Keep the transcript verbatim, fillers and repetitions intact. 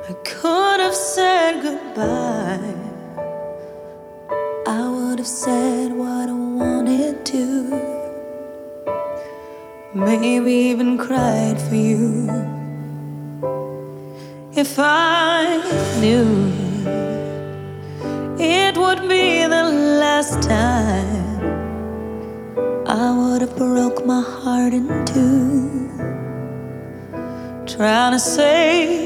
I could have said goodbye. I would have said what I wanted to. Maybe even cried for you. If I knew it would be the last time, I would have broke my heart in two, trying to say